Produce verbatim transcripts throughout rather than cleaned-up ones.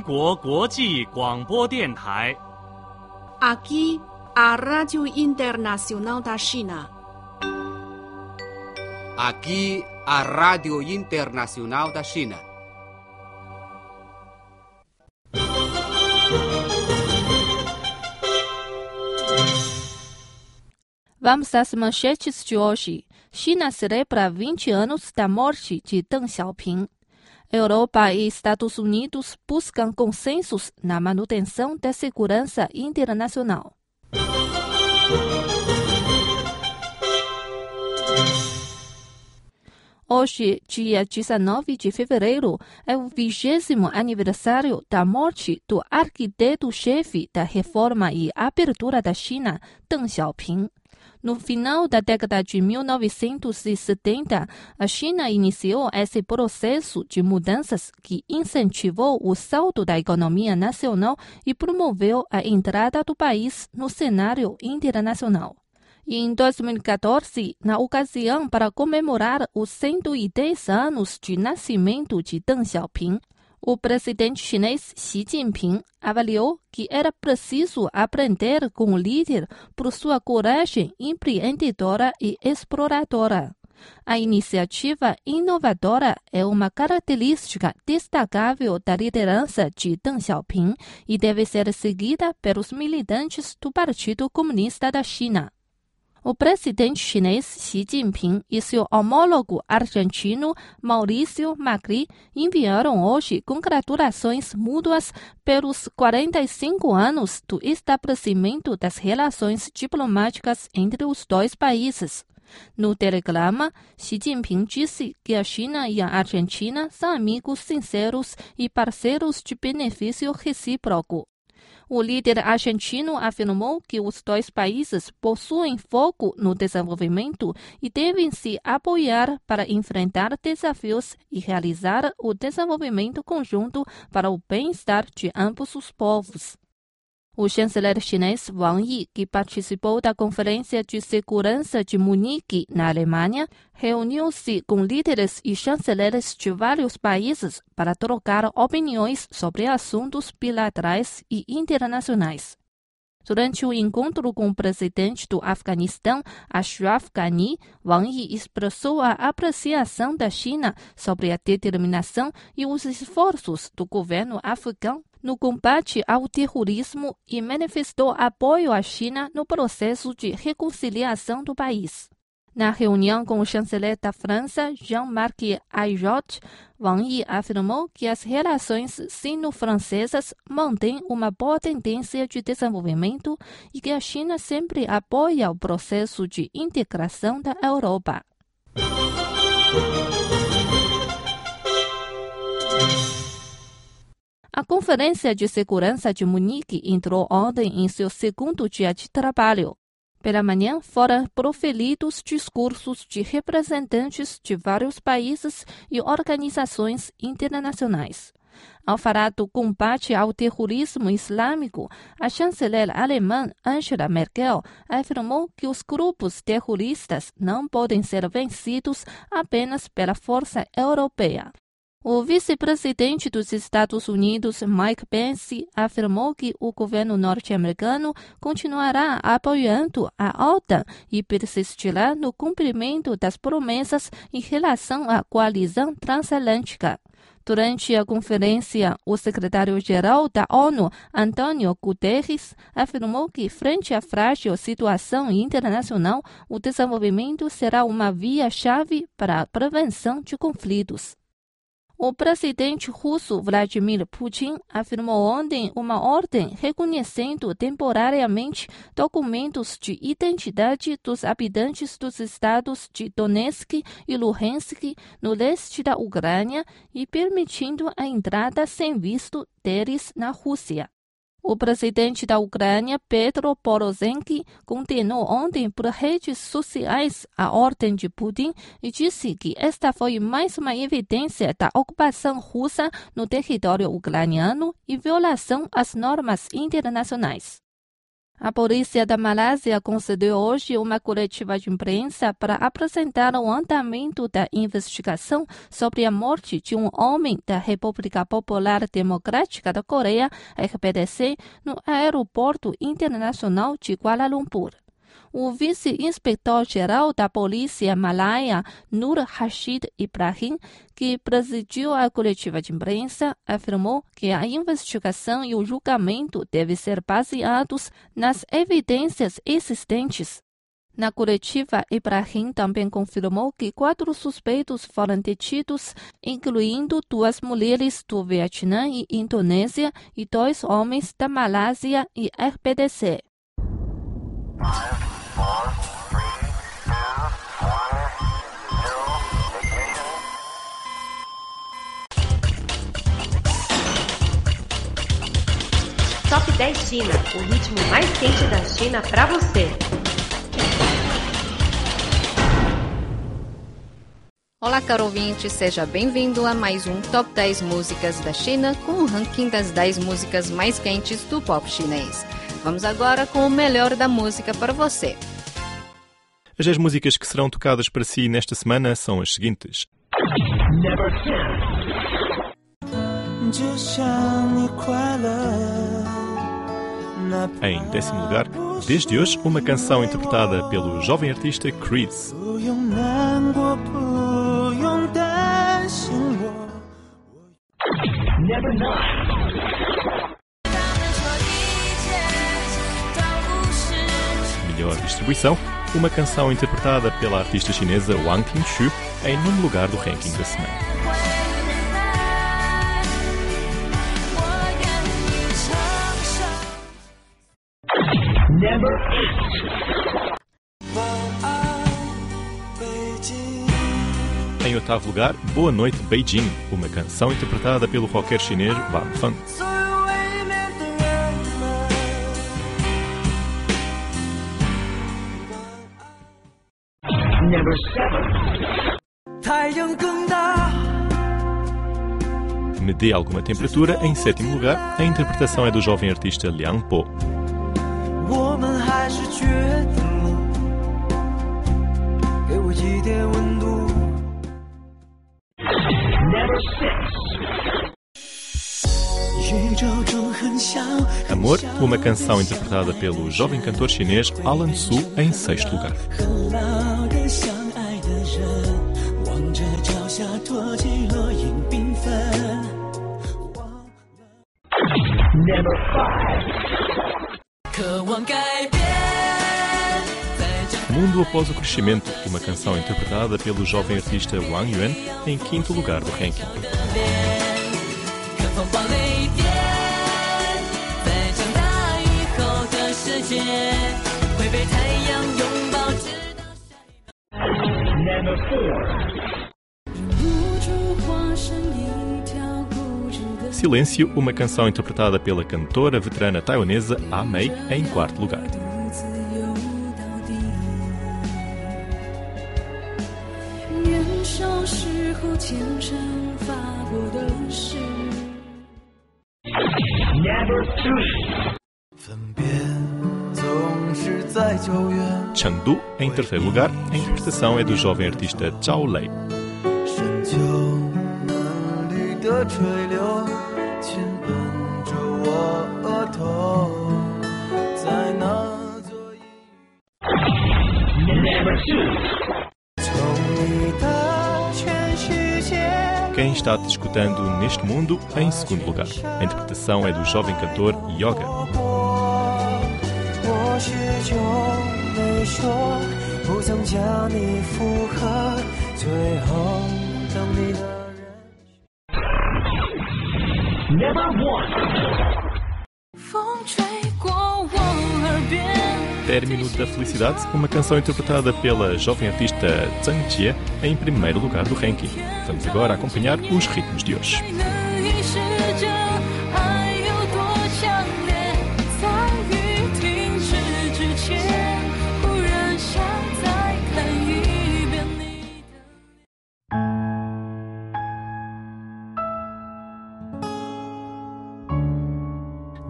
国国际广播电台。 Aqui, a Rádio Internacional da China. Aqui, a Rádio Internacional da China. Vamos às manchetes de hoje. China celebra vinte anos da morte de Deng Xiaoping. Europa e Estados Unidos buscam consensos na manutenção da segurança internacional. Hoje, dia dezenove de fevereiro, é o vigésimo aniversário da morte do arquiteto-chefe da reforma e abertura da China, Deng Xiaoping. No final da década de mil novecentos e setenta, a China iniciou esse processo de mudanças que incentivou o salto da economia nacional e promoveu a entrada do país no cenário internacional. E em dois mil e quatorze, na ocasião para comemorar os cento e dez anos de nascimento de Deng Xiaoping, o presidente chinês Xi Jinping avaliou que era preciso aprender com o líder por sua coragem empreendedora e exploradora. A iniciativa inovadora é uma característica destacável da liderança de Deng Xiaoping e deve ser seguida pelos militantes do Partido Comunista da China. O presidente chinês Xi Jinping e seu homólogo argentino Maurício Macri enviaram hoje congratulações mútuas pelos quarenta e cinco anos do estabelecimento das relações diplomáticas entre os dois países. No telegrama, Xi Jinping disse que a China e a Argentina são amigos sinceros e parceiros de benefício recíproco. O líder argentino afirmou que os dois países possuem foco no desenvolvimento e devem se apoiar para enfrentar desafios e realizar o desenvolvimento conjunto para o bem-estar de ambos os povos. O chanceler chinês Wang Yi, que participou da Conferência de Segurança de Munique, na Alemanha, reuniu-se com líderes e chanceleres de vários países para trocar opiniões sobre assuntos bilaterais e internacionais. Durante o encontro com o presidente do Afeganistão, Ashraf Ghani, Wang Yi expressou a apreciação da China sobre a determinação e os esforços do governo afegão no combate ao terrorismo e manifestou apoio à China no processo de reconciliação do país. Na reunião com o chanceler da França, Jean-Marc Ayrault, Wang Yi afirmou que as relações sino-francesas mantêm uma boa tendência de desenvolvimento e que a China sempre apoia o processo de integração da Europa. A Conferência de Segurança de Munique entrou ontem em seu segundo dia de trabalho. Pela manhã, foram proferidos discursos de representantes de vários países e organizações internacionais. Ao falar do combate ao terrorismo islâmico, a chanceler alemã Angela Merkel afirmou que os grupos terroristas não podem ser vencidos apenas pela força europeia. O vice-presidente dos Estados Unidos, Mike Pence, afirmou que o governo norte-americano continuará apoiando a OTAN e persistirá no cumprimento das promessas em relação à coalizão transatlântica. Durante a conferência, o secretário-geral da ONU, Antônio Guterres, afirmou que, frente à frágil situação internacional, o desenvolvimento será uma via-chave para a prevenção de conflitos. O presidente russo Vladimir Putin afirmou ontem uma ordem reconhecendo temporariamente documentos de identidade dos habitantes dos estados de Donetsk e Luhansk, no leste da Ucrânia, e permitindo a entrada sem visto deles na Rússia. O presidente da Ucrânia, Petro Poroshenko, condenou ontem por redes sociais a ordem de Putin e disse que esta foi mais uma evidência da ocupação russa no território ucraniano e violação às normas internacionais. A polícia da Malásia concedeu hoje uma coletiva de imprensa para apresentar o andamento da investigação sobre a morte de um homem da República Popular Democrática da Coreia, R P D C, no Aeroporto Internacional de Kuala Lumpur. O vice-inspetor-geral da polícia malaia, Nur Rashid Ibrahim, que presidiu a coletiva de imprensa, afirmou que a investigação e o julgamento devem ser baseados nas evidências existentes. Na coletiva, Ibrahim também confirmou que quatro suspeitos foram detidos, incluindo duas mulheres do Vietnã e Indonésia e dois homens da Malásia e R P D C. Top dez China, o ritmo mais quente da China para você. Olá, caro ouvinte, seja bem-vindo a mais um Top dez Músicas da China com o ranking das dez músicas mais quentes do pop chinês. Vamos agora com o melhor da música para você. As dez músicas que serão tocadas para si nesta semana são as seguintes. Em décimo lugar, desde hoje, uma canção interpretada pelo jovem artista Chris. Melhor distribuição, uma canção interpretada pela artista chinesa Wang Tingshu em nono lugar do ranking da semana. Em oitavo lugar, Boa Noite Beijing, uma canção interpretada pelo roqueiro chinês Van Feng. Me Dê Alguma Temperatura, em sétimo lugar, a interpretação é do jovem artista Liang Po. Amor, uma canção interpretada pelo jovem cantor chinês Alan Su, em sexto lugar. Mundo Após o Crescimento, uma canção interpretada pelo jovem artista Wang Yuan, em quinto lugar do ranking. Silêncio, uma canção interpretada pela cantora veterana taiwanesa A Mei, em quarto lugar. Chengdu, em terceiro lugar, a interpretação é do jovem artista Zhao Lei. Quem está te escutando neste mundo, em segundo lugar. A interpretação é do jovem cantor Yoga. Término da Felicidade, uma canção interpretada pela jovem artista Zhang Jie, em primeiro lugar do ranking. Vamos agora acompanhar os ritmos de hoje.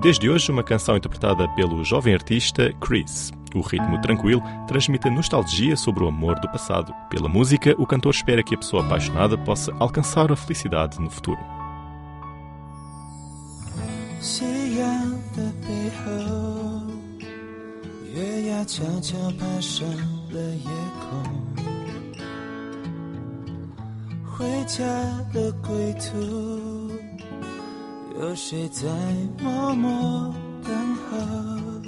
Desde hoje, uma canção interpretada pelo jovem artista Chris. O ritmo tranquilo transmite a nostalgia sobre o amor do passado. Pela música, o cantor espera que a pessoa apaixonada possa alcançar a felicidade no futuro. 夕阳的背后，月牙悄悄爬上了夜空，回家的归途，有谁在默默等候？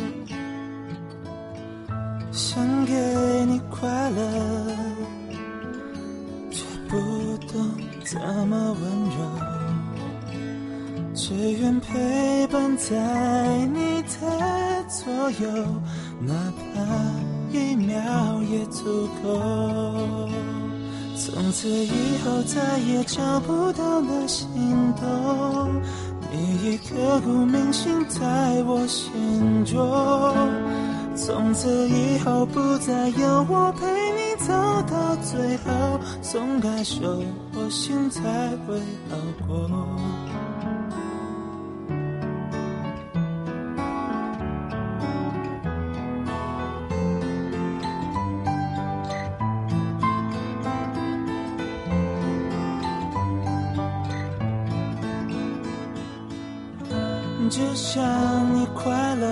想给你快乐，却不懂怎么温柔，只愿陪伴在你的左右，哪怕一秒也足够。从此以后再也找不到那心动，你已刻骨铭心在我心中。从此以后不再有我陪你走到最后，松开手我心才会好过。只想你快乐，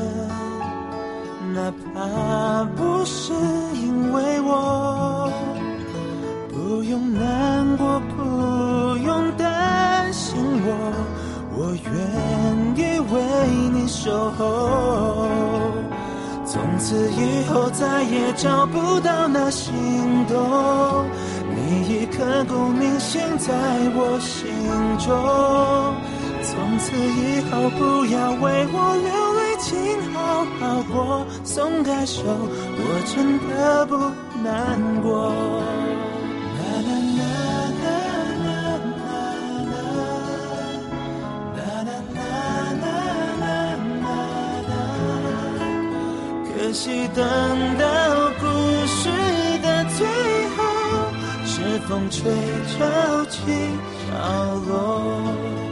哪怕不是因为我，不用难过，不用担心我，我愿意为你守候。从此以后再也找不到那心动，你已刻骨铭心在我心中。从此以后不要为我流泪，请好好过，松开手我真的不难过。可惜等到故事的最后，是风吹潮起潮落。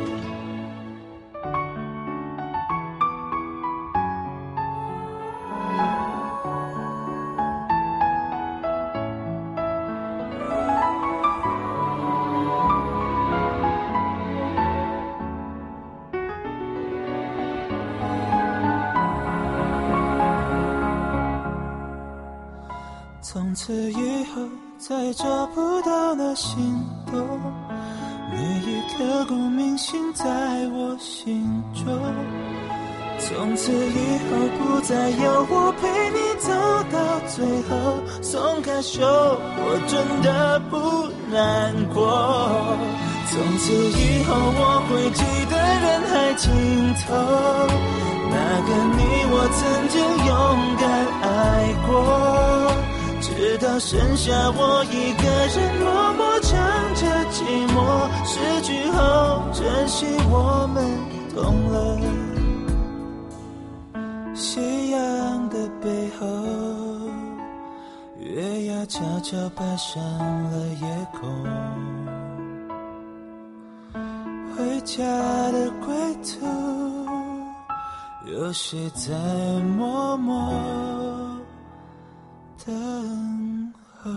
从此以后再找不到那心动，你已刻骨铭心在我心中。从此以后不再有我陪你走到最后，松开手我真的不难过。从此以后我会记得人海尽头，那个你我曾经勇敢爱过，直到剩下我一个人默默唱着寂寞，失去后珍惜我们懂了。夕阳的背后，月牙悄悄爬上了夜空，回家的归途，有谁在默默等候。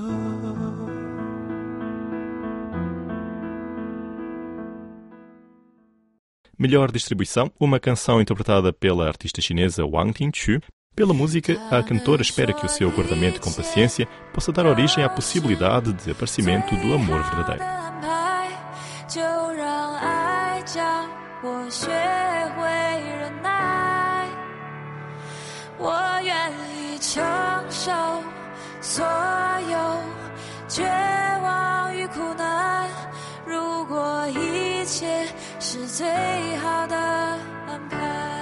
Melhor distribuição, uma canção interpretada pela artista chinesa Wang Tingqu. Pela música, a cantora espera que o seu guardamento com paciência possa dar origem à possibilidade de aparecimento do amor verdadeiro. 所有绝望与苦难，如果一切是最好的安排，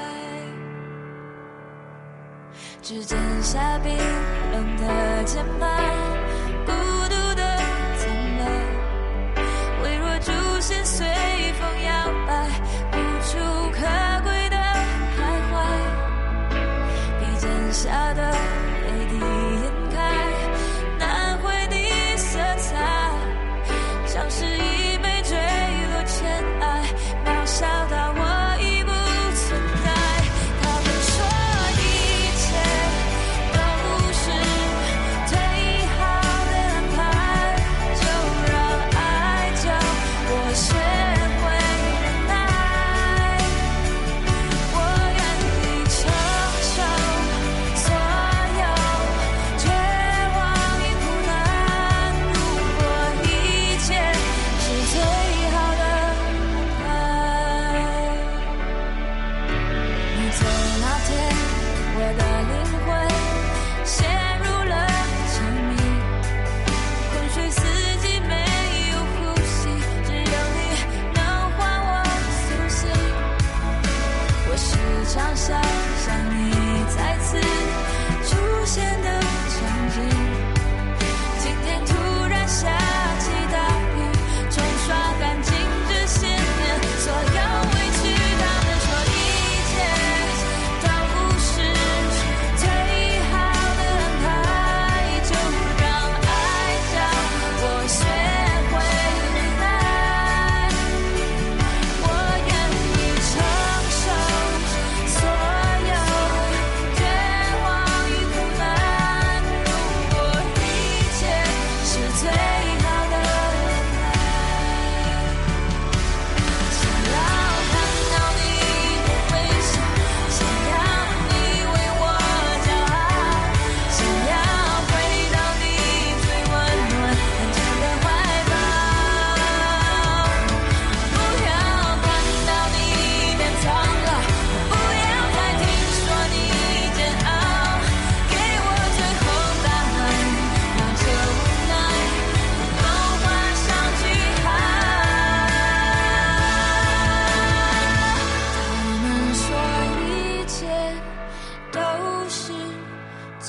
只剩下冰冷的键盘，孤独的苍白，微弱烛线随风摇摆，无处可归的徘徊，笔尖下的泪滴掩盖难回的色彩，像是一杯坠落尘埃，渺小到我已不存在。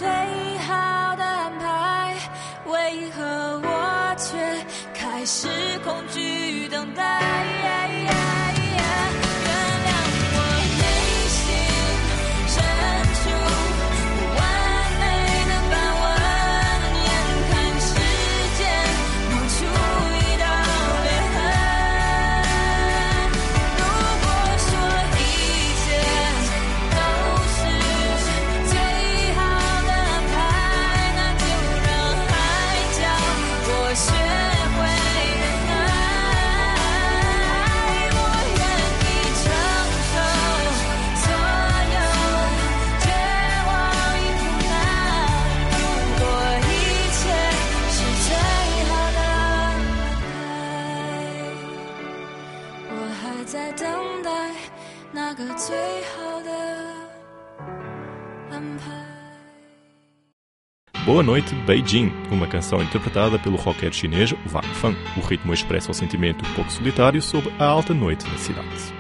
最好的安排，为何我却开始恐惧等待？在等待那个最好的安排。 Boa noite, Beijing, uma canção interpretada pelo rocker chinês Wang Feng. O ritmo expressa o sentimento um pouco solitário sobre a alta noite na cidade.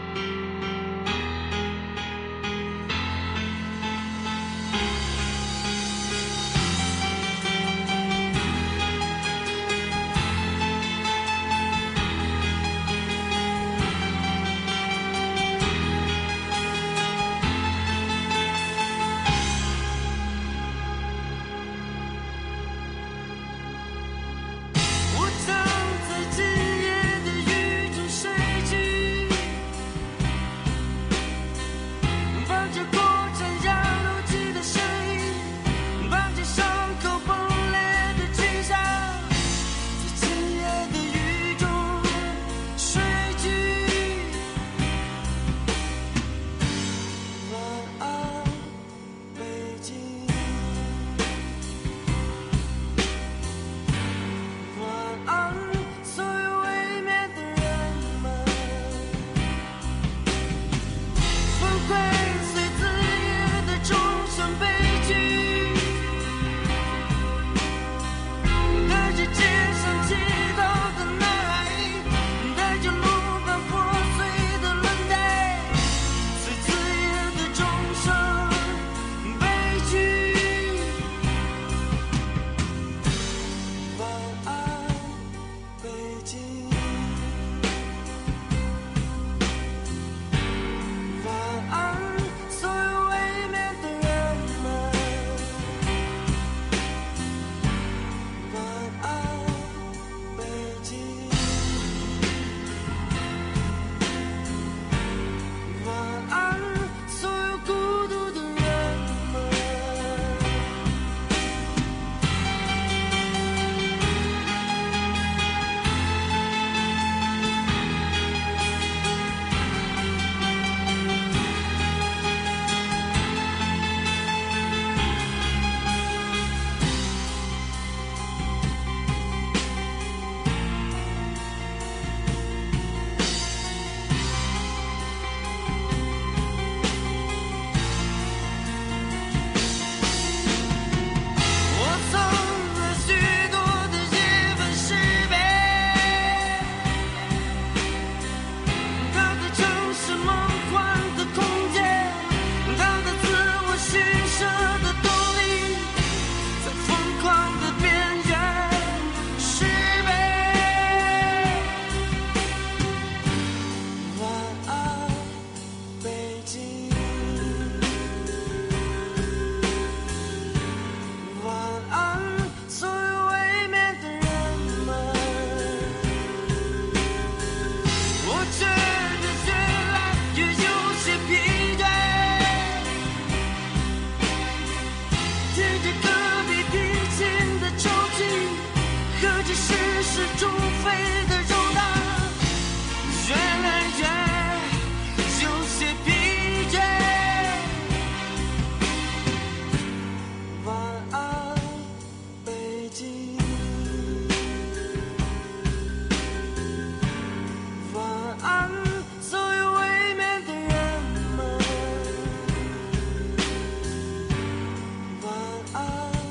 I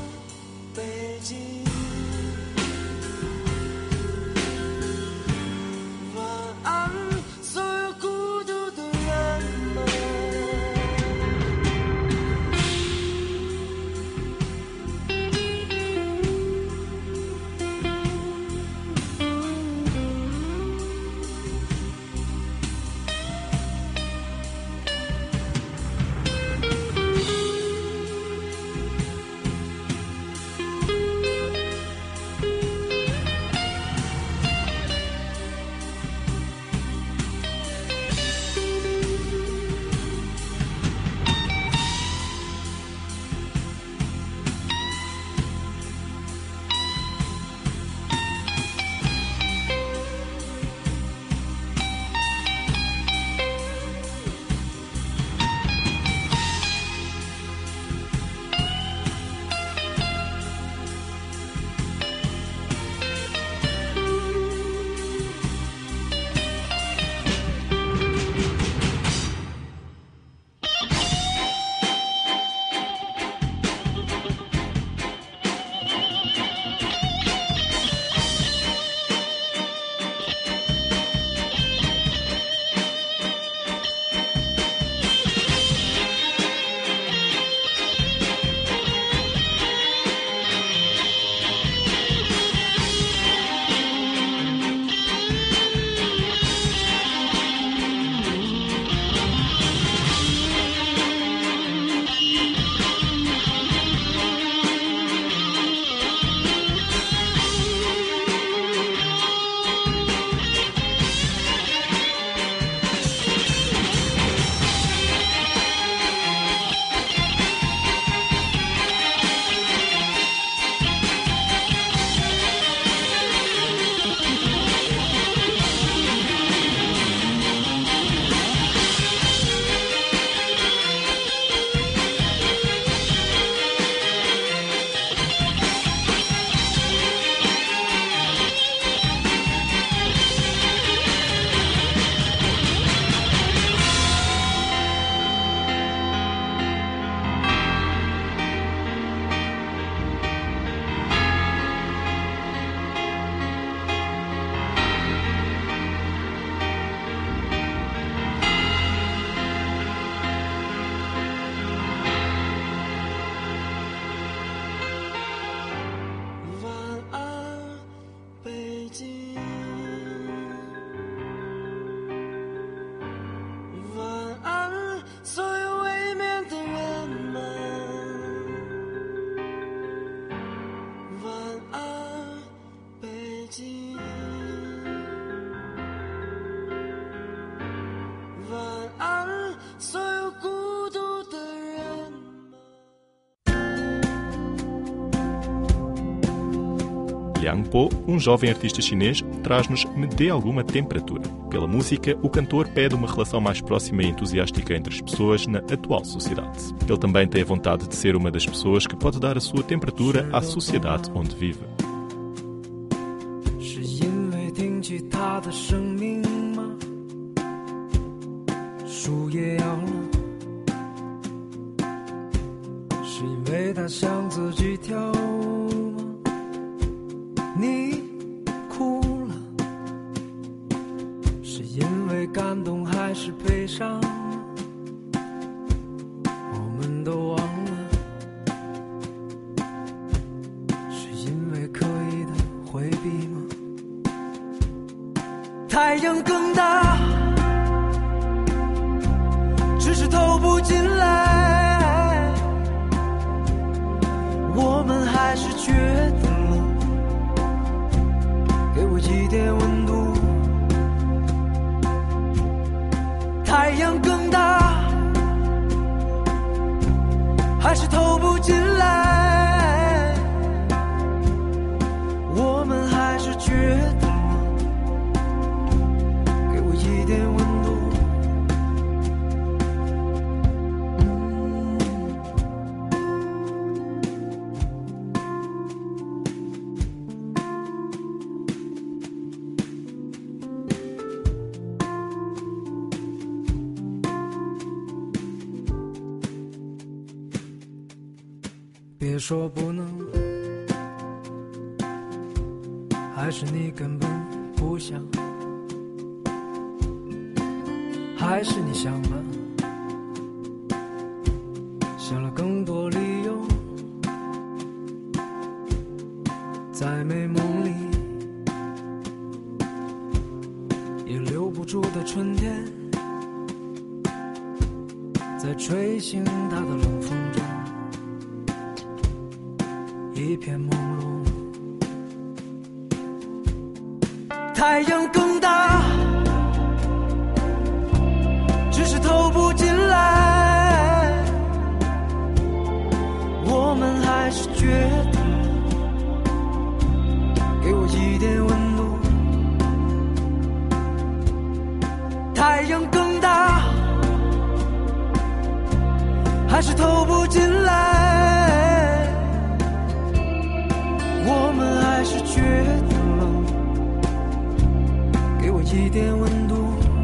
Liang Po, um jovem artista chinês, traz-nos Me Dê Alguma Temperatura. Pela música, o cantor pede uma relação mais próxima e entusiástica entre as pessoas na atual sociedade. Ele também tem a vontade de ser uma das pessoas que pode dar a sua temperatura à sociedade onde vive. 是因为听起他的声音吗？树叶摇了，是因为他想自己跳舞吗？你哭了，是因为感动还是悲伤？我们都忘了，是因为刻意的回避吗？太阳更大，只是透不进来，我们还是觉得冷，给我一点温度。太阳更大，还是透不进来，我们还是觉得冷，给我一点温度。别说不能，还是你根本不想，还是你想了，想了更多理由，在美梦里也留不住的春天，在吹醒它的冷风中一片朦胧。太阳更大，只是透不进来，我们还是觉得给我一点温度。太阳更大，还是透不进来，我们还是觉得冷，给我一点温度。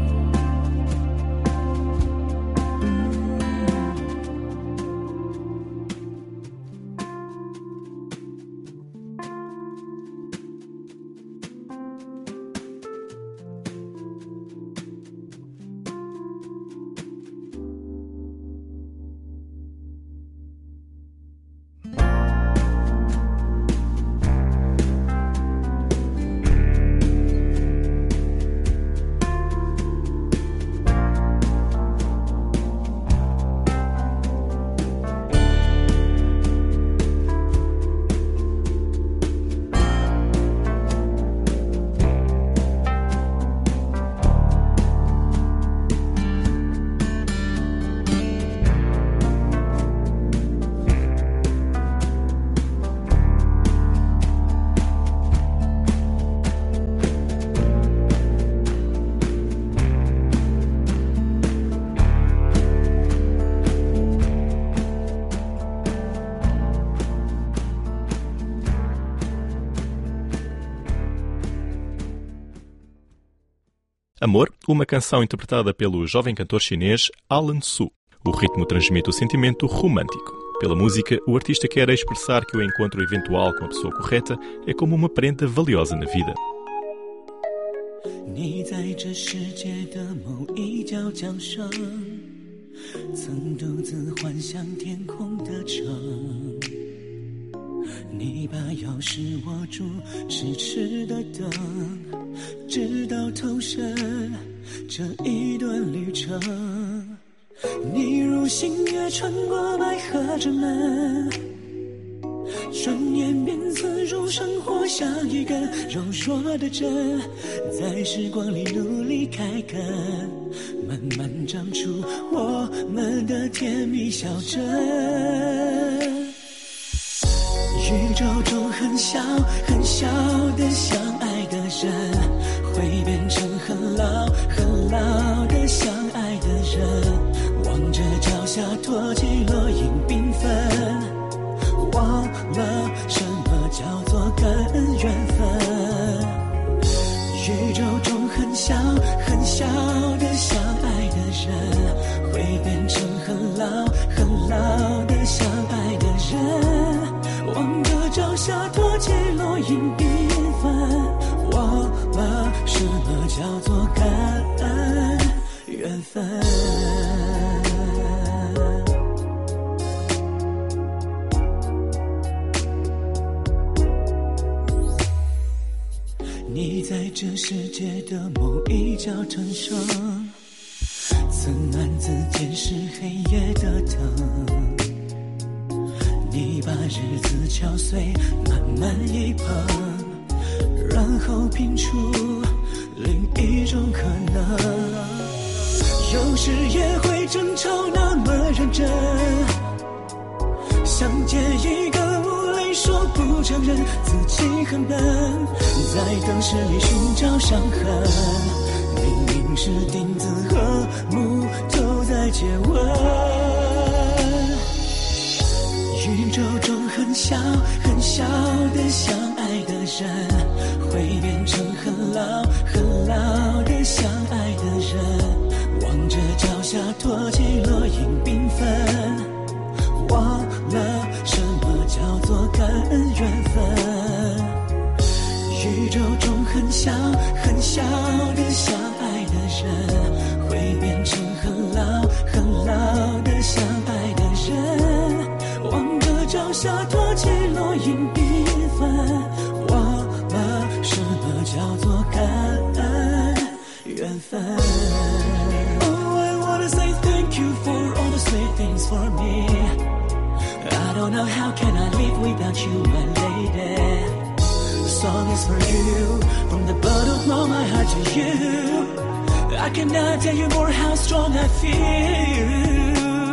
Amor, uma canção interpretada pelo jovem cantor chinês Alan Su. O ritmo transmite o sentimento romântico. Pela música, o artista quer expressar que o encontro eventual com a pessoa correta é como uma prenda valiosa na vida. 你在这世界的某一角奖上，曾独自幻想天空的城。你把钥匙握住痴痴的等，直到投身这一段旅程。你如星月穿过百合之门，转眼便刺入生活，像一根柔弱的针，在时光里努力开垦，慢慢长出我们的甜蜜小镇。 宇宙中很小很小的相爱的人，会变成很老很老的相爱的人，望着脚下托起落英缤纷，忘了什么叫做感恩缘分。宇宙中很小很小的相爱的人，会变成很老很老的相爱的人，望着脚下托起落英缤纷，忘了什么叫做感恩缘分。你在这世界的某一角成生，曾暗自监视黑夜的灯，你把日子敲碎慢慢一捧，然后拼出另一种可能。有时也会争吵那么认真，想见一个无泪说不承认自己很笨，在灯饰里寻找伤痕，明明是钉子和木头在接吻。宇宙中很小很小的相爱的人，会变成很老很老的相爱的人，望着脚下托起落英缤纷，忘了什么叫做感恩缘分。宇宙中很小很小的相爱的人，会变成很老很老的相爱的人，望着脚下托起落英缤纷，忘了什么叫做感恩缘分。Oh, I wanna say thank you for all the sweet things for me. I don't know how can I live without you, my lady. The song is for you, from the bottom of my heart to you. I cannot tell you more how strong I feel.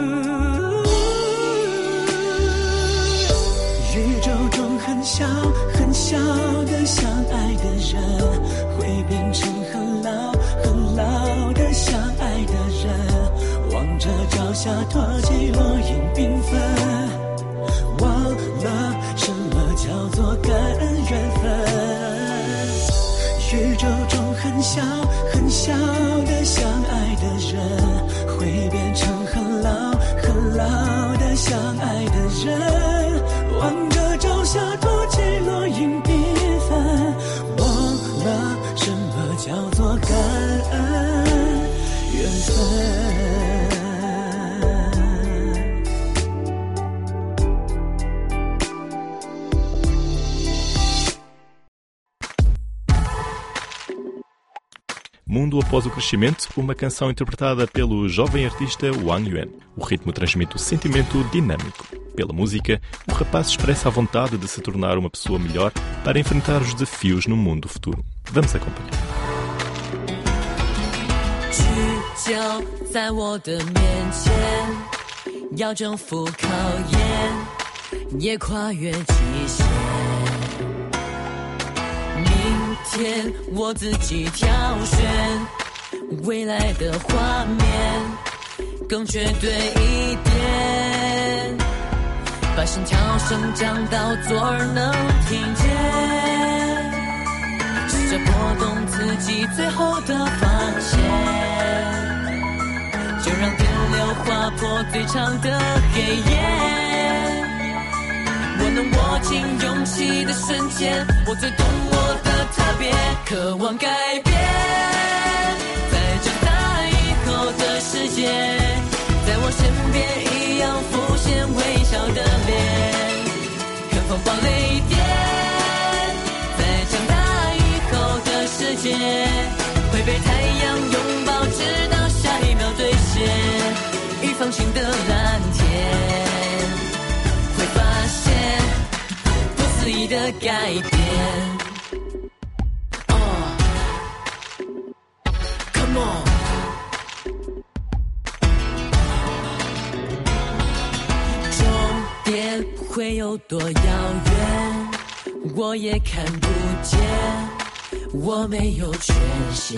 宇宙中很小很小的相爱的人，会变成很老很老的相爱的人，望着脚下托起落英缤纷，忘了什么叫做感恩缘分。宇宙中很小很小的相爱的人，会变成很老很老的相爱的人，望着脚下托起落英缤纷，忘了什么叫做感恩缘分。 Mundo após o crescimento, uma canção interpretada pelo jovem artista Wang Yuan. O ritmo transmite o sentimento dinâmico. Pela música, o rapaz expressa a vontade de se tornar uma pessoa melhor para enfrentar os desafios no mundo futuro. Vamos acompanhar. 聚焦在我的面前，要征服考验，也跨越极限。明天我自己挑选，未来的画面更绝对一点，把心跳声降到左耳能听见，试着拨动自己最后的防线，就让电流划破最长的黑夜。我能握紧勇气的瞬间，我最懂我的特别，渴望改变，在长大以后的世界，在我身边一样浮现微笑的脸，看风暴雷电，在长大以后的世界，会被太阳拥抱，直到下一秒兑现，预防性的蓝天。肆意的改变。Oh, come on. 终点会会有多遥远，我也看不见，我没有权限。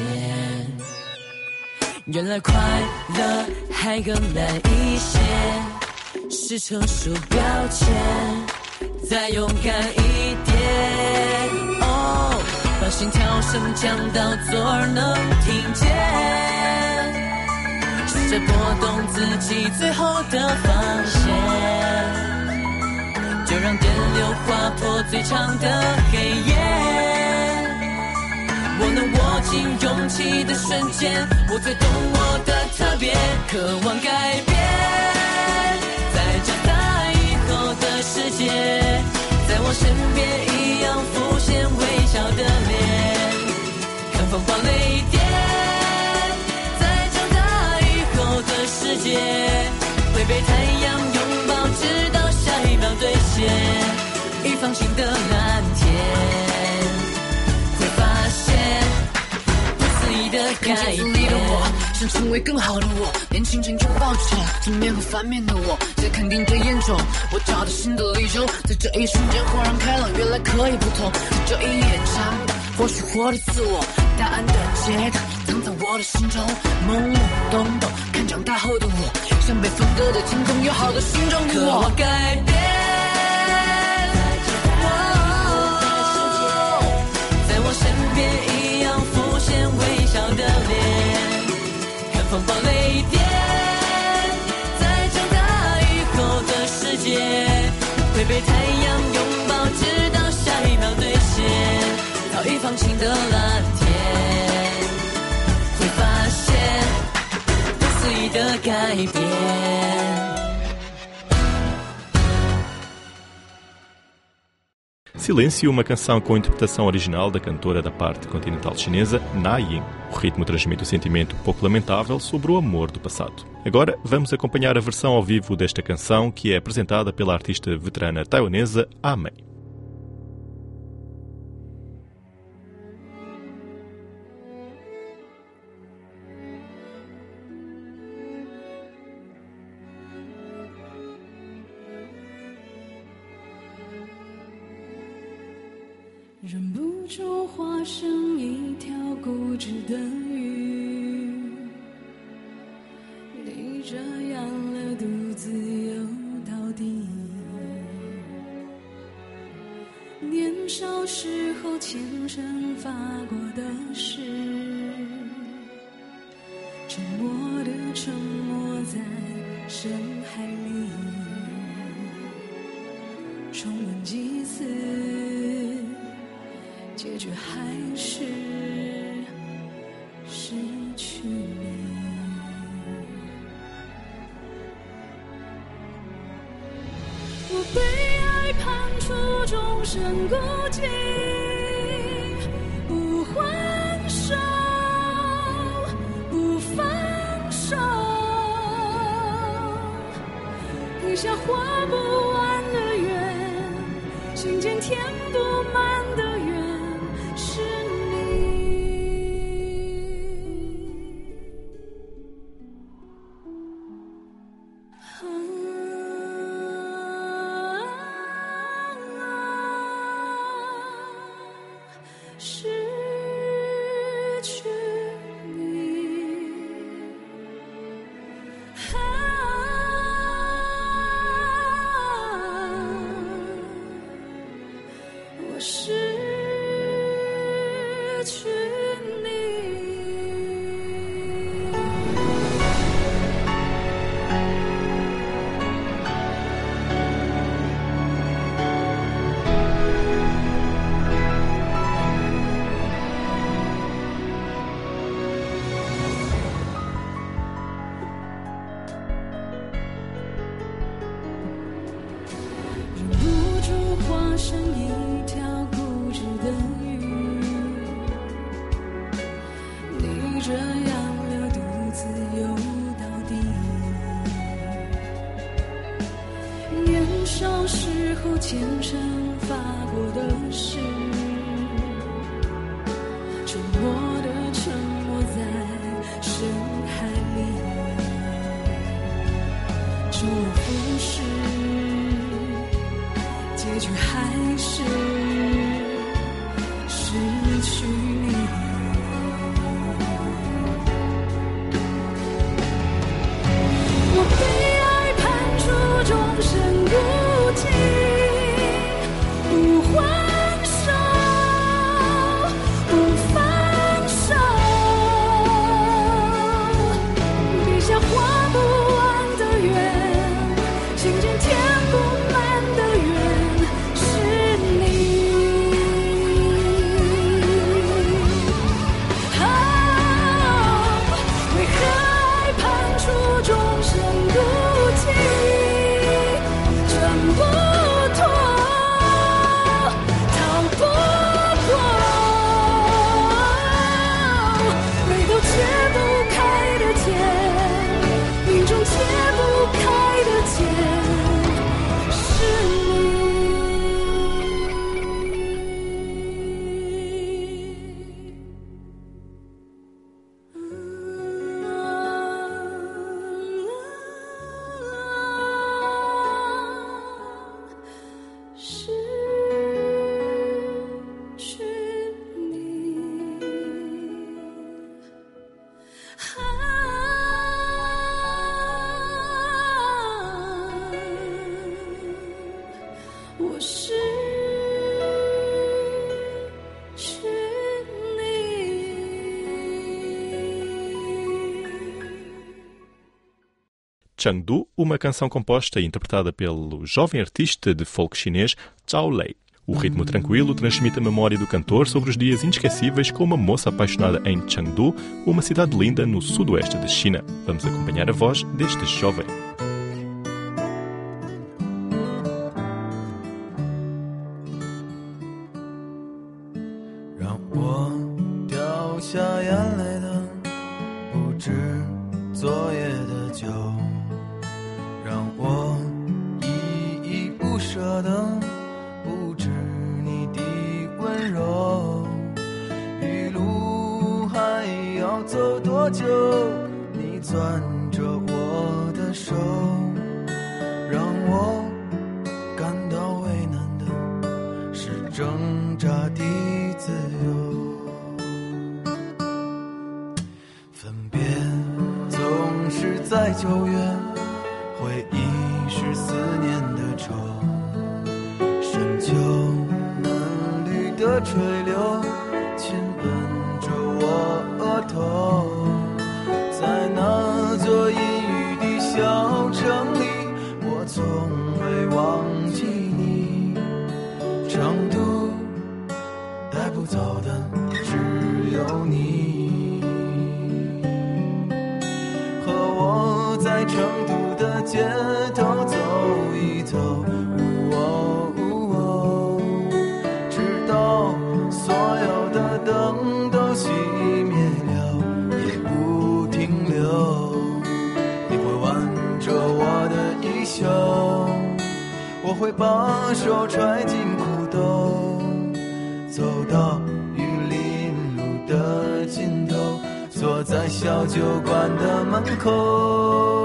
原来快乐还更难一些，是成熟标签，再勇敢一点。哦，把心跳声降到左耳能听见，试着拨动自己最后的防线，就让电流划破最长的黑夜。我能握紧勇气的瞬间，我最懂我的特别，渴望改变。在长大以后的世界，在我身边一样浮现微笑的脸，看风暴雷电。在长大以后的世界，会被太阳拥抱，直到下一秒兑现。一方新的蓝天。年轻里的我想成为更好的我，年轻人拥抱着正面和反面的我，在肯定的眼中我找到新的理由，在这一瞬间豁然开朗，原来可以不同。在这一夜长，或许我的自我答案的解答藏在我的心中，懵懵懂懂看长大后的我，像被分割的天空，有好多心中的我，渴望改变。在我身边一样浮现微笑的脸，看风暴雷电。在长大以后的世界，会被太阳拥抱，直到下一秒兑现。到一方新的蓝天，会发现不思议的改变。 Silêncio, uma canção com interpretação original da cantora da parte continental chinesa, Na Ying. O ritmo transmite o sentimento pouco lamentável sobre o amor do passado. Agora vamos acompanhar a versão ao vivo desta canção, que é apresentada pela artista veterana taiwanesa A Mei. 忍不住化成一条固执的鱼，你这样了独自游到底。年少时候虔诚发过的誓，沉默的沉没在深海里，重温几次，结局还是失去你。我被爱判处终身孤寂，不还手，不放手，停下画不完的圆，心间填不满的缘。 虔诚发过的誓，沉默的沉没在深海里，周而复始， 还是失去你？我被爱判处终身孤寂，不还手，不放手，笔下画不完的圆，心间填不满的缘，是你。啊，为何爱判处终身孤寂，挣不脱，逃不过，回头解不开的结，命中解不开的结，是你。失去你，啊，我失去你。 Chengdu, uma canção composta e interpretada pelo jovem artista de folk chinês Zhao Lei. O ritmo tranquilo transmite a memória do cantor sobre os dias inesquecíveis com uma moça apaixonada em Chengdu, uma cidade linda no sudoeste da China. Vamos acompanhar a voz deste jovem. 让我掉下眼泪的不止昨夜的酒，让我依依不舍的不止你的温柔。一路还要走多久？你攥着我的手，让我感到为难的是挣扎的自由。分别总是在九月，回忆是思念的愁，深秋嫩绿的垂柳亲吻着我额头，在那座阴雨的小城里，我从未忘记你。成都带不走的只有你，和我在成都的街头走一走，哦哦，直到所有的灯都熄灭了也不停留。你会挽着我的衣袖，我会把手揣进裤兜，走到玉林路的尽头，坐在小酒馆的门口。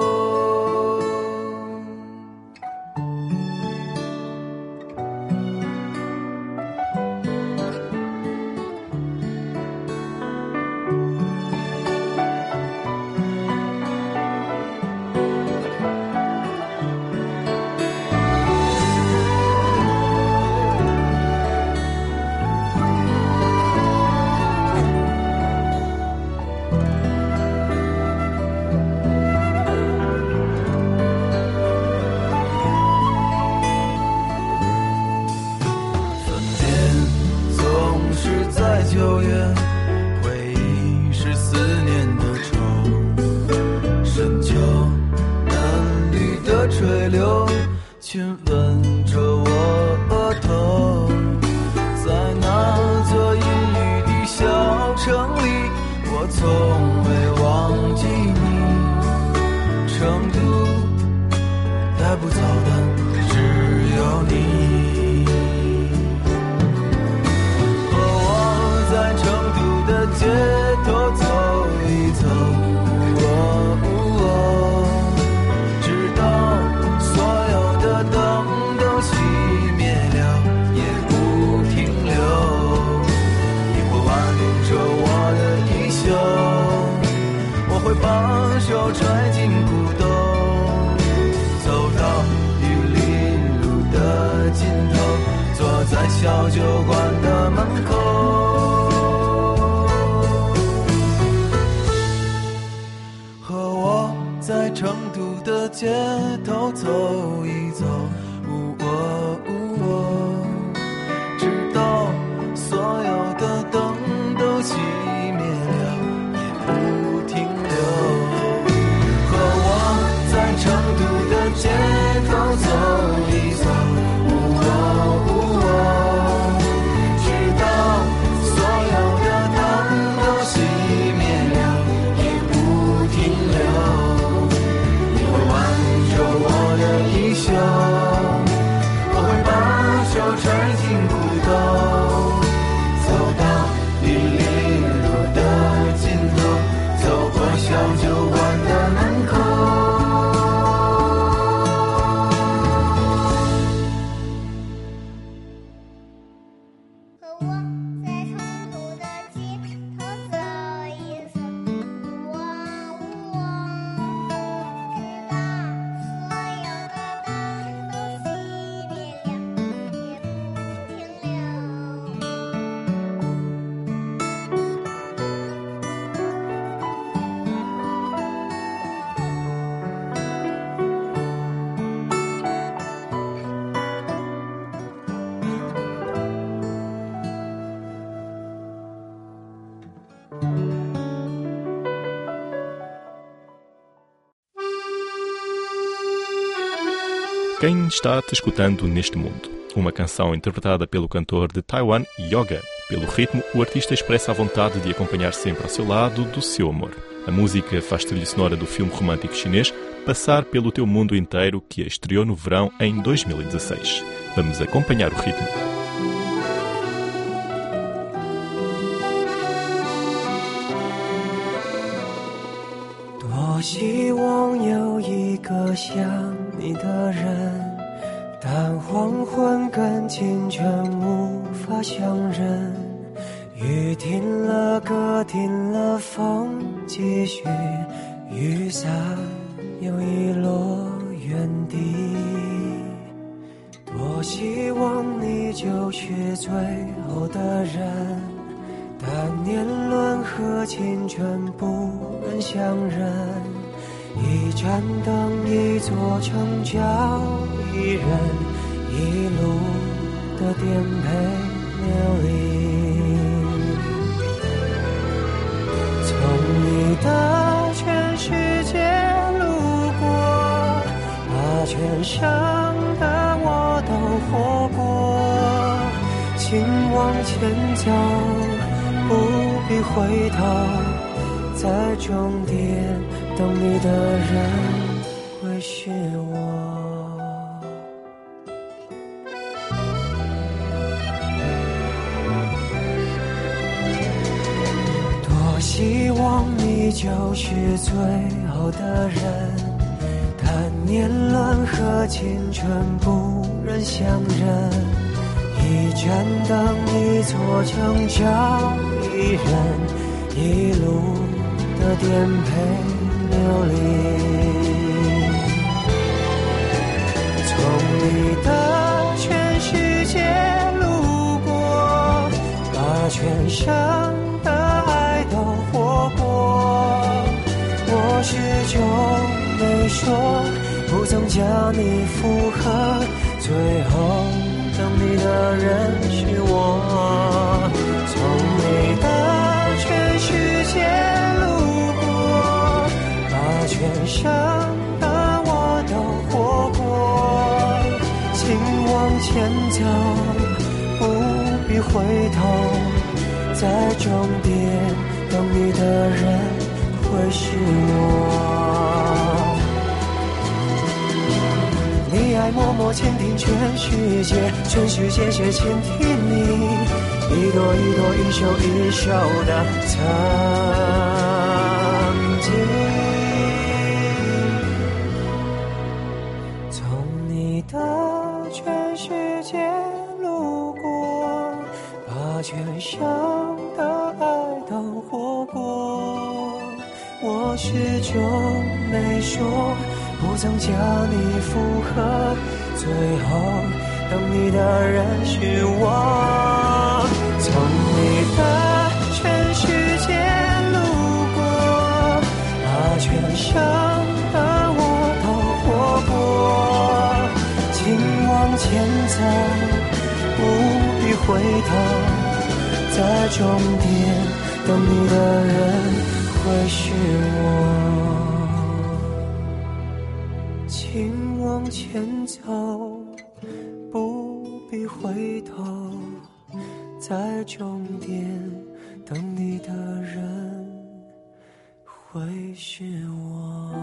我在小酒馆的门口，和我在成都的街头走一走，呜喔呜喔，直到所有的灯都熄灭了也不停留。和我在成都的街头走一走，呜喔呜喔，直到所有的灯都熄灭了也不停留。你会挽着我的衣袖，我会把手揣进裤兜，走到一里路的尽头，走过小酒馆的门口。 Quem está te escutando neste mundo? Uma canção interpretada pelo cantor de Taiwan, Yoga. Pelo ritmo, o artista expressa a vontade de acompanhar sempre ao seu lado do seu amor. A música faz trilha sonora do filme romântico chinês Passar pelo Teu Mundo Inteiro, que estreou no verão em dois mil e dezesseis. Vamos acompanhar o ritmo. 多希望有一个像你的人，但黄昏跟清晨无法相认。雨停了，歌停了，风继续，雨伞又遗落原地。多希望你就是最后的人，但年轮和青春不忍相认。一盏灯，一座城堡，一人一路的颠沛流离。从你的全世界路过，把全盛的我都活过。请往前走，不必回头，在终点等你的人会是我。多希望你就是最后的人，但年轮和青春不忍相认。一盏灯，一座城堡，一人一路的颠沛流离。从你的全世界路过，把全盛的爱都活过。我始终没说，不曾将你附和，最后等你的人是我。从你的全世界路过，把全盛的我都活过。请往前走，不必回头，在终点等你的人会是我。你爱默默倾听全世界，全世界却倾听你，一朵一朵，一首一首的曾经。从你的全世界路过，把全盛的爱都活过。我始终没说，不曾将你附和，最后等你的人是我，从你的全世界路过，把全生的我都活过，请往前走，不必回头，在终点等你的人会是我，请往前走，不必回头，在终点等你的人会是我。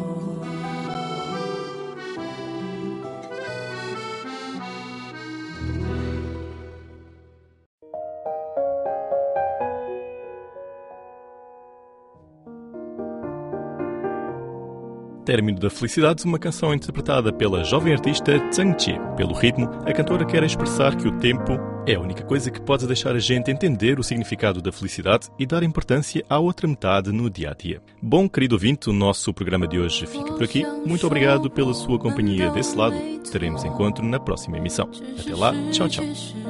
Término da Felicidade, uma canção interpretada pela jovem artista Zhang Jie. Pelo ritmo, a cantora quer expressar que o tempo é a única coisa que pode deixar a gente entender o significado da felicidade e dar importância à outra metade no dia-a-dia. Bom, querido ouvinte, o nosso programa de hoje fica por aqui. Muito obrigado pela sua companhia desse lado. Teremos encontro na próxima emissão. Até lá, tchau, tchau.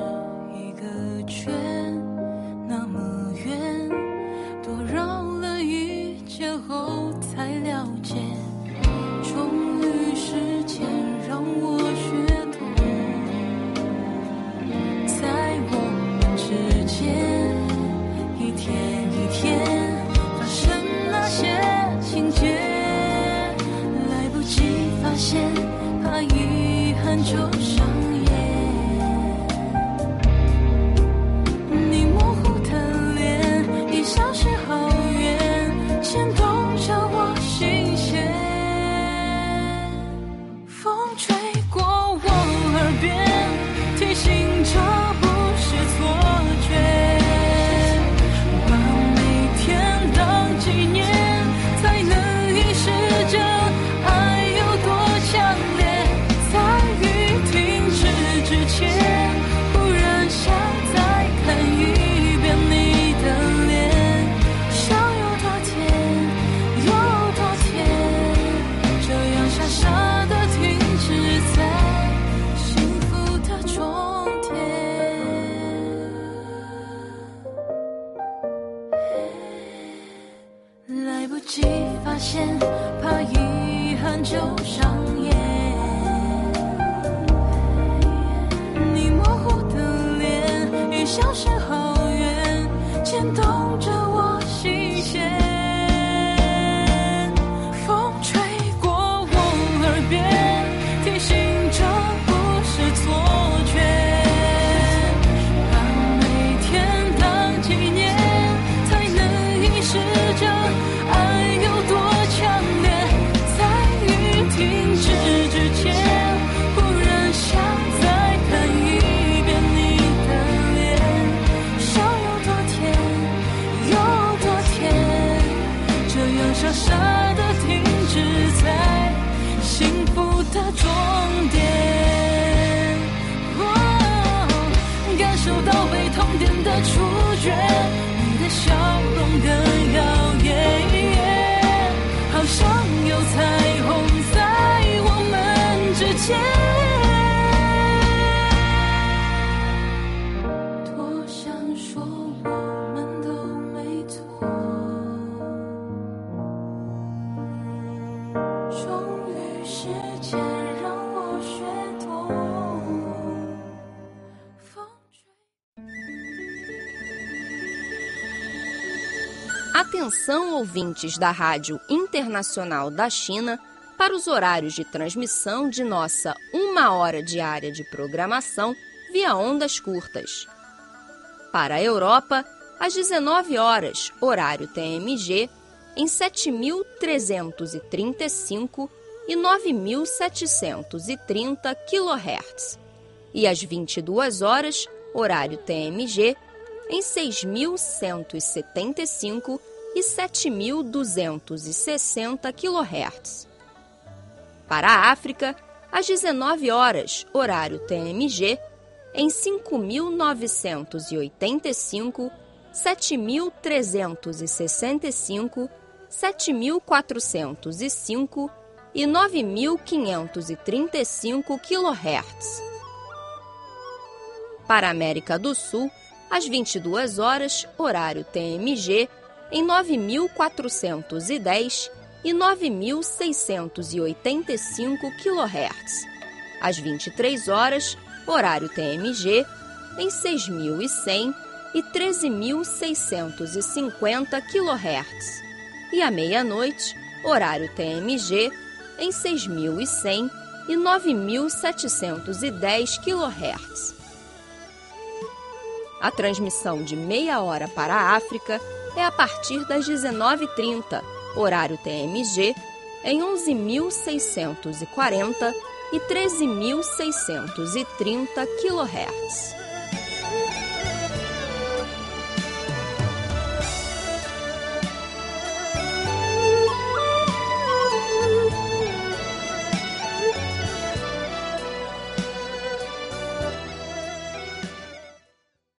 Atenção, ouvintes da Rádio Internacional da China, para os horários de transmissão de nossa uma hora diária de programação via ondas curtas. Para a Europa, às dezenove horas, horário T M G, em sete mil trezentos e trinta e cinco e nove mil setecentos e trinta quilohertz. E às vinte e duas horas, horário T M G, em seis mil cento e setenta e cinco e sete mil duzentos e sessenta quilohertz. Para a África, às dezenove horas, horário T M G, em cinco mil novecentos e oitenta e cinco, sete mil trezentos e sessenta e cinco, sete mil quatrocentos e cinco e nove mil quinhentos e trinta e cinco quilohertz. Para a América do Sul, às vinte e duas horas, horário T M G, em nove mil quatrocentos e dez e nove mil seiscentos e oitenta e cinco quilohertz. Às vinte e três horas, horário T M G, em seis mil e cem e treze mil seiscentos e cinquenta quilohertz. E à meia-noite, horário T M G, em seis mil e cem e nove mil setecentos e dez quilohertz. A transmissão de meia hora para a África é a partir das dezenove e trinta, horário T M G, em onze mil seiscentos e quarenta e treze mil seiscentos e trinta quilohertz.